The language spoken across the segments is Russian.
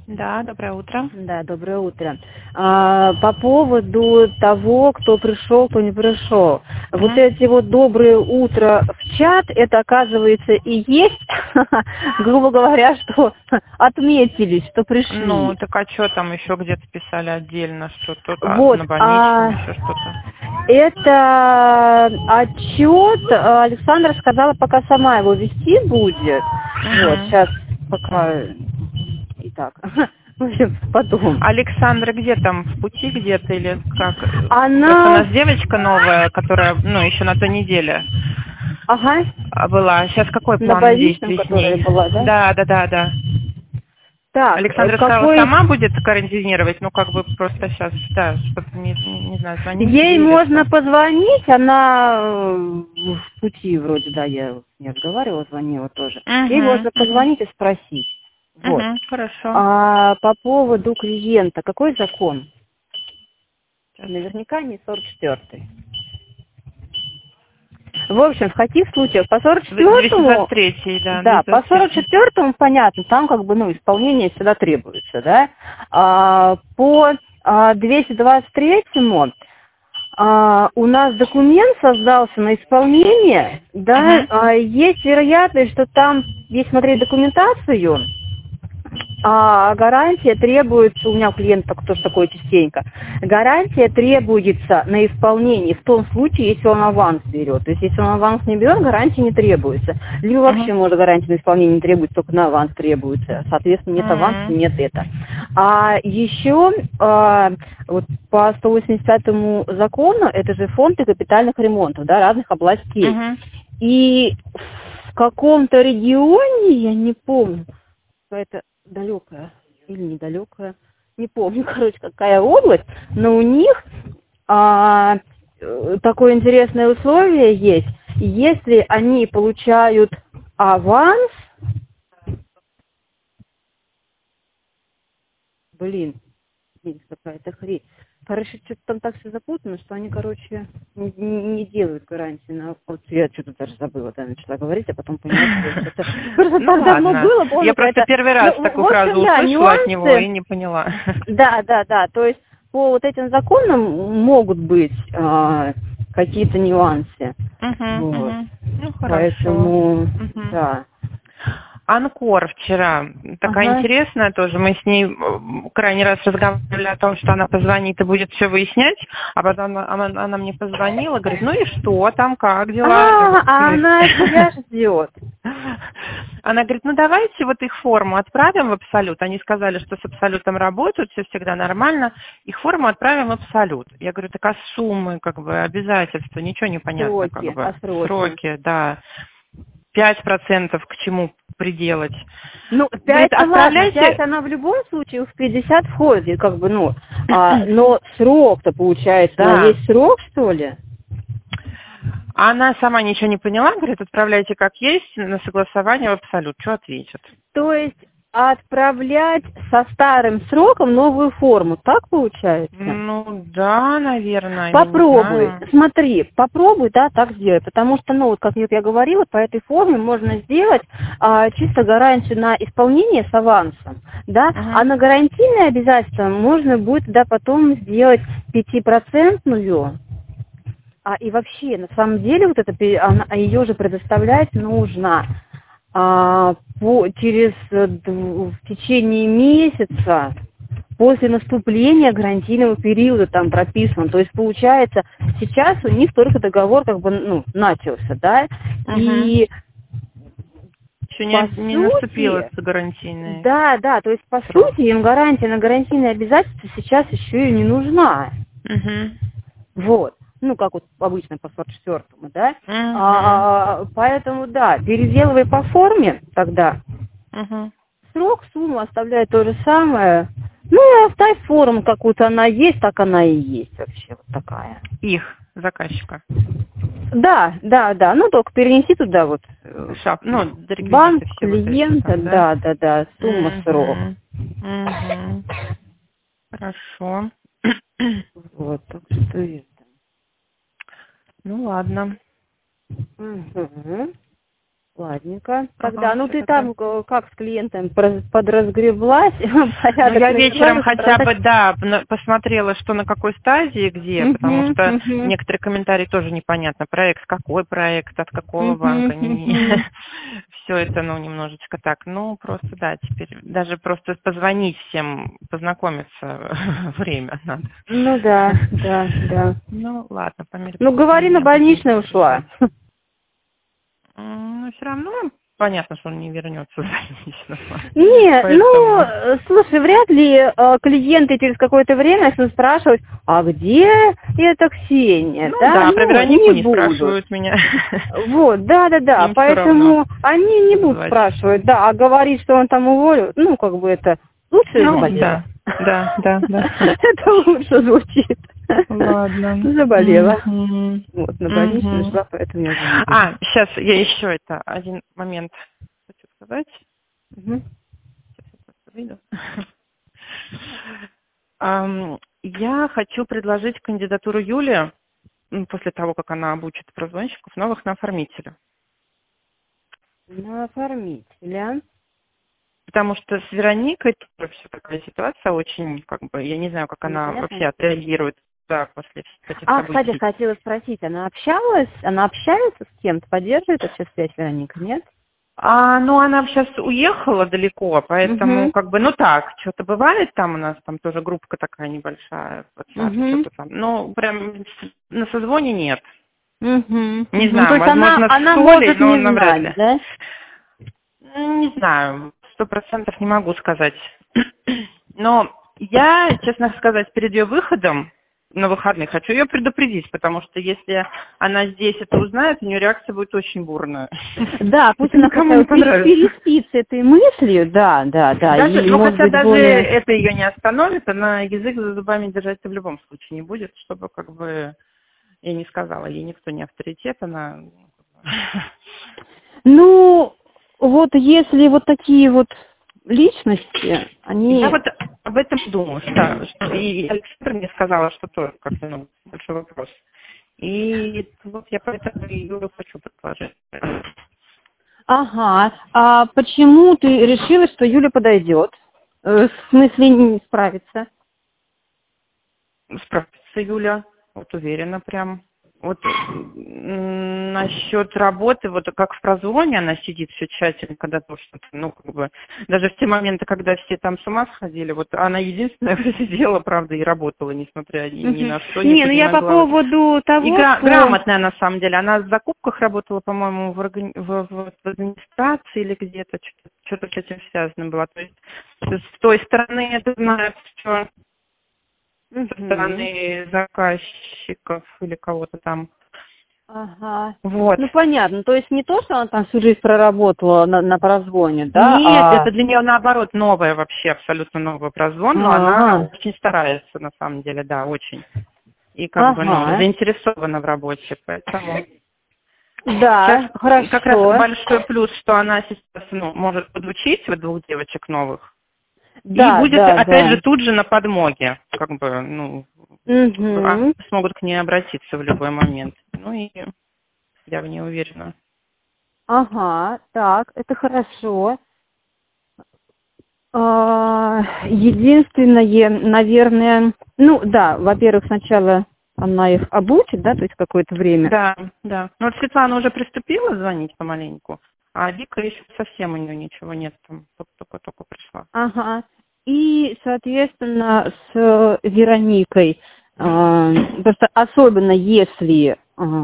Да, доброе утро. Да, доброе утро. По поводу того, кто пришел, кто не пришел. Вот эти вот доброе утро в чат, это оказывается и есть, грубо говоря, что отметились, что пришли. Ну, так а что там еще где-то писали отдельно, что то Вот, на больничном, еще что-то? это отчет, Александра сказала, пока сама его вести будет. Вот, сейчас пока, итак, в общем, потом. Александра где там, в пути где-то или как? Просто у Она... нас девочка новая, которая, ну, еще на той неделе Ага. была. Сейчас какой На план больничном, действий с которая ней? была, да? Да. Так, Александра сказала, какой... сама будет карантинировать, ну, как бы просто сейчас, да, что-то, не знаю, звонить Ей ей или можно что? позвонить, она в пути вроде, да, я не разговаривала, звонила тоже. Ей можно позвонить и спросить. Вот. Хорошо. А по поводу клиента, какой закон? Наверняка не 44-й. В общем, в каких случаях? По 44-му... 223, да, Да, по 223. 44-му понятно, там как бы, ну, исполнение всегда требуется, да. По 223-му у нас документ создался на исполнение, да, есть вероятность, что там, если смотреть документацию, гарантия требуется, у меня у клиента тоже такое частенько, гарантия требуется на исполнение в том случае, если он аванс берет. То есть, если он аванс не берет, гарантия не требуется. Либо вообще, может, гарантия на исполнение не требуется, только на аванс требуется. Соответственно, нет аванса, нет это. А еще вот по 185-му закону, это же фонд капитальных ремонтов, да, разных областей. И в каком-то регионе, я не помню, какая-то далекая или недалекая, не помню, короче, какая область, но у них такое интересное условие есть. Если они получают аванс, блин, какая-то хрень. Короче, что-то там так все запутано, что они, короче, не делают гарантии на... Вот я что-то даже забыла, да, начала говорить, а потом поняла, что это просто Ну так давно ладно. было, помню, Я просто первый раз такую фразу услышала от него и не поняла. Да, то есть по вот этим законам могут быть какие-то нюансы. Вот. Ну хорошо. Поэтому, да. Анкор вчера. Такая интересная тоже. Мы с ней крайний раз разговаривали о том, что она позвонит и будет все выяснять. А потом она мне позвонила, говорит, ну и что там, как дела? Она тебя ждет. Она говорит, ну давайте вот их форму отправим в Абсолют. Они сказали, что с Абсолютом работают, все всегда нормально. Их форму отправим в Абсолют. Я говорю, так а суммы, как бы, обязательства, ничего не понятно. Сроки, как бы. Сроки, да. 5% к чему приделать. Ну, 5 говорит, отправляйте... 5 она в любом случае в 50 входит, как бы, ну, но срок-то получается, Да. есть срок, что ли? Она сама ничего не поняла, говорит, отправляйте как есть, на согласование в Абсолют. Что ответят? То есть отправлять со старым сроком новую форму, так получается? Ну, да, наверное. Попробуй, смотри, попробуй, да, так сделай, потому что, ну, вот как я говорила, по этой форме можно сделать чисто гарантию на исполнение с авансом, да, а на гарантийные обязательства можно будет, да, потом сделать 5%. И вообще, на самом деле, вот это, ее же предоставлять нужно в течение месяца после наступления гарантийного периода там прописано. То есть, получается, сейчас у них только договор как бы, ну, начался, да, и еще не наступило гарантийное. Да, то есть, по сути, им гарантия на гарантийные обязательства сейчас еще и не нужна. Вот. Ну, как вот обычно по 44-му, да? Поэтому, да, переделывай по форме тогда. Срок, сумму оставляй то же самое. Ну, и оставь форму какую-то, она есть, так она и есть вообще, вот такая. Их, заказчика. Да. Ну, только перенеси туда вот банк, клиента, вот да, сумма, срок. Хорошо. Вот, так что это. Ну, ладно. Ладненько. Тогда, Ага, ну всё ты такое. там как с клиентом подразгреблась, Ну, порядок я вечером навела, хотя бы, да, посмотрела, что на какой стадии, где, потому Угу, что угу, некоторые комментарии тоже непонятно. Проект, какой проект, от какого угу, банка. угу. Все это, ну, немножечко так. Ну, просто, да, теперь даже просто позвонить всем, познакомиться время надо. Ну да, да, да. Ну, ладно, по мере Ну говори, на поступления будем больничный ушла. ждать. Ну, все равно понятно, что он не вернется снова. Не, ну, Поэтому, слушай, вряд ли клиенты через какое-то время начнут спрашивать, а где эта Ксения, ну да? да, про Ну, Веронику не не будут. спрашивают меня. Вот, да, Им все равно поэтому они не будут звать. спрашивать, да, а говорить, что он там уволил, ну, как бы это лучше Ну, заболела. да, да. Это лучше звучит. Ладно. Заболела. Мгм. Вот, на больничный Мгм. ушла, поэтому я уже не буду. А, сейчас я еще это один момент хочу сказать. Мгм. Сейчас я просто выйду. Я хочу предложить кандидатуру Юли, после того, как она обучит прозвонщиков, новых на оформителя. На оформителя. Потому что с Вероникой тоже все такая ситуация очень, как бы, я не знаю, как она Непонятно. вообще отреагирует, да, после всех этих А, кстати, событий. хотела спросить, она общается с кем-то, поддерживает вообще связь Вероника, нет? Ну, она сейчас уехала далеко, поэтому, Угу, как бы, ну так, что-то бывает там у нас, там тоже группка такая небольшая, WhatsApp, угу, что-то там. Ну, прям на созвоне нет. угу, Не угу. То знаю, есть возможно, с она Солей, может но не навряд знать, ли. да? Не знаю, 100% не могу сказать. Но я, честно сказать, перед ее выходом на выходные хочу ее предупредить, потому что если она здесь это узнает, у нее реакция будет очень бурная. Да, пусть Это она никому хотя не бы понравится. переспит с этой мыслью, да, Даже, и ну может хотя быть даже более... это ее не остановит, она язык за зубами держать в любом случае не будет, чтобы как бы я не сказала, ей никто не авторитет, она... Ну, вот если вот такие вот личности, Я они... вот об этом думаю, что и Александра мне сказала, что тоже как-то большой вопрос. И вот я поэтому ее хочу предложить. Ага, а почему ты решила, что Юля подойдет? В смысле не справится? Справится Юля, вот уверена прям. Вот насчет работы, вот как в прозвоне она сидит все тщательно, когда то что-то, ну, как бы, даже в те моменты, когда все там с ума сходили, вот она единственная, кто сидела, правда, и работала, несмотря ни Мгм. на что, не Не, ну я поднимая по головы. поводу И того, что... грамотная на самом деле. Она в закупках работала, по-моему, в администрации или где-то, что-то с этим связано было. То есть с той стороны это знает все, со Мгм. стороны заказчиков или кого-то там. Ага. Вот. Ну понятно, то есть не то, что она там всю жизнь проработала на прозвоне, да, Нет, это для нее наоборот новое вообще, абсолютно новый прозвон, но она Ага. очень старается, на самом деле, да, очень. И как бы, ну, Ага. заинтересована в работе, поэтому... Сейчас Да, как раз хорошо. большой плюс, что она сейчас может подучить вот двух девочек новых. И Да, будет, да, опять же, да. тут же на подмоге. Как бы, ну, Угу. смогут к ней обратиться в любой момент. Ну и я в ней уверена. Ага, так, это хорошо. Единственное, наверное, ну да, во-первых, сначала она их обучит, да, то есть какое-то время. Да, да. Ну вот Светлана уже приступила звонить помаленьку, а Вика еще совсем у нее ничего нет, там только пришла. Ага. И, соответственно, с Вероникой, просто особенно если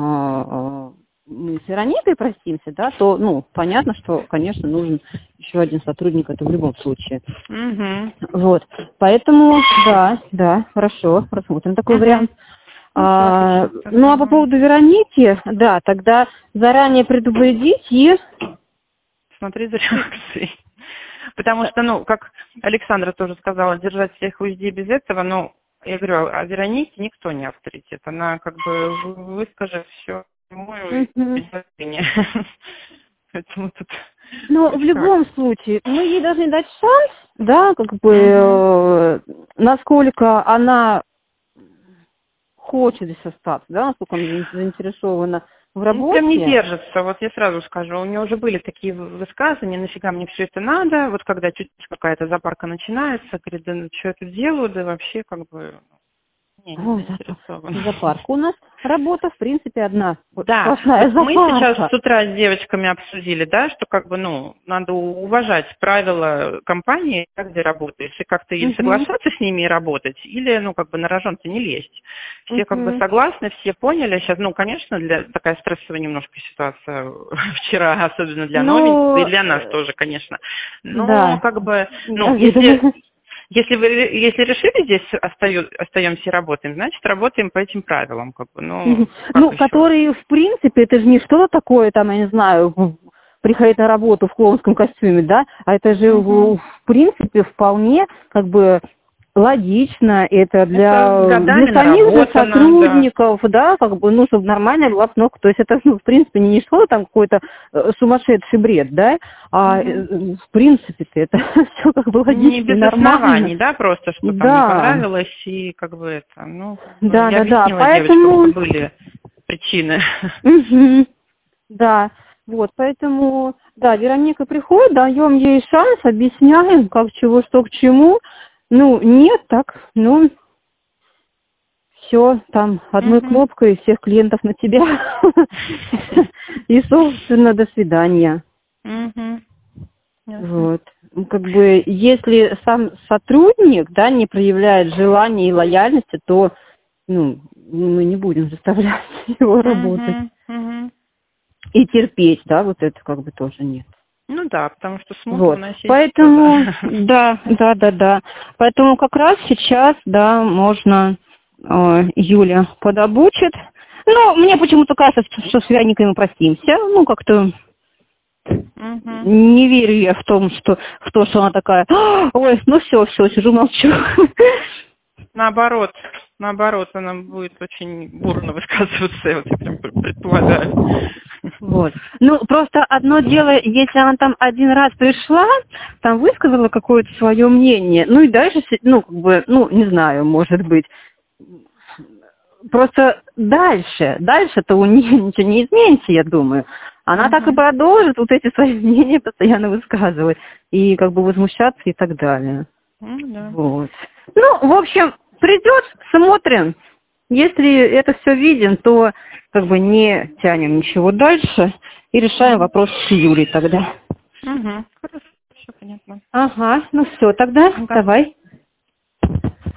мы с Вероникой простимся, да, то, ну, понятно, что, конечно, нужен еще один сотрудник, это в любом случае. Угу. Вот. Поэтому, да, хорошо, рассмотрим такой Угу. вариант. Ну, все отлично. Ну, а по поводу Вероники, да, тогда заранее предупредить и... Смотри за реакцией. Потому что, ну, как Александра тоже сказала, держать всех в узде без этого, ну, я говорю, о Веронике никто не авторитет. Она как бы выскажет все прямую без зазрения. Поэтому тут Но в хоть как. любом случае, мы ей должны дать шанс, да, как бы, Угу. насколько она хочет здесь остаться, да, насколько она заинтересована в работе. Прям не держится, вот я сразу скажу. У нее уже были такие высказывания, нафига мне все это надо, вот когда чуть какая-то запарка начинается, говорит, да что я тут делаю, да вообще как бы... Не заинтересована. Запарка. У нас работа, в принципе, одна. Да, вот мы сейчас с утра с девочками обсудили, да, что как бы, надо уважать правила компании, где работаешь, и как-то или соглашаться с ними и работать, или, на рожон-то не лезть. Все как бы согласны, все поняли. Сейчас, конечно, такая стрессовая немножко ситуация вчера, особенно для новеньких, и для нас тоже, конечно. Но да. Если решили здесь остаемся и работаем, значит, работаем по этим правилам. Которые, в принципе, это же не что-то такое, там, я не знаю, приходить на работу в клоунском костюме, да, а это же, в принципе, вполне, как бы, логично, это для самих же сотрудников, да, как бы, чтобы нормальная была обстановка, то есть это, в принципе, не что-то там какой-то сумасшедший бред, да, а в принципе это все как бы логично, не без нормально. Оснований, да, просто, что там не понравилось, и как бы это, я объяснила поэтому... девочкам, что были причины. Да, вот, поэтому, да, Вероника приходит, даем ей шанс, объясняем, как, чего, что к чему. Нет, так, все, там, одной кнопкой всех клиентов на тебя. И, собственно, до свидания. Вот. Как бы, если сам сотрудник, да, не проявляет желания и лояльности, то, мы не будем заставлять его работать. И терпеть, да, вот это как бы тоже нет. Потому что смысл носить. Поэтому, да. Поэтому как раз сейчас, да, можно, Юля подобучит. Мне почему-то кажется, что с Вероникой мы простимся. Как-то не верю я в то, что она такая, ой, все, сижу, молчу. Наоборот, она будет очень бурно высказываться, я прям предполагаю. Вот. Просто одно дело, если она там один раз пришла, там высказала какое-то свое мнение, и дальше, не знаю, может быть. Просто дальше-то у нее ничего не изменится, я думаю. Она так и продолжит вот эти свои мнения постоянно высказывать и как бы возмущаться и так далее. Вот. В общем, придет, смотрим. Если это все видим, то как бы не тянем ничего дальше и решаем вопрос с Юлей тогда. Хорошо, все понятно. Ага, все, тогда давай.